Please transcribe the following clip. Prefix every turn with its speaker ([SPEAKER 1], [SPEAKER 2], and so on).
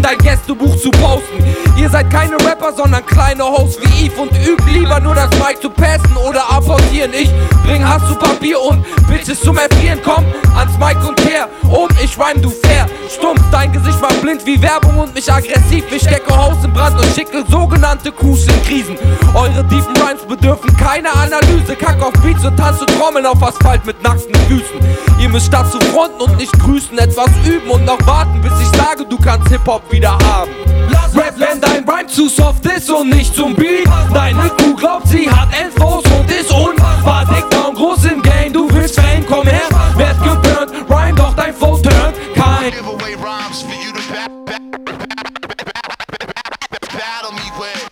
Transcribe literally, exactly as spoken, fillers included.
[SPEAKER 1] dein Gästebuch zu posten. Ihr seid keine Rapper, sondern kleine Hosts wie Eve und übt lieber nur das Mic zu passen oder apportieren. Ich bring Hass zu Papier und Bitches zum Erfrieren. Komm ans Mic und kehr um, ich rhyme, du fair. Stumpf, dein Gesicht war blind wie Werbung und mich aggressiv. Ich stecke Haus in Brand und schicke sogenannte Kuss in Krisen. Eure tiefen Rhymes bedürfen keine Analyse. Kack auf Beats und tanze Trommeln auf Asphalt mit nackten Füßen. Ihr müsst statt zu fronten und nicht grüßen, etwas üben und noch warten, bis ich sage, du kannst Hip-Hop wieder haben. Rap, wenn dein Rhyme zu soft ist und nicht zum Beat. Deine Kuh glaubt, sie hat Infos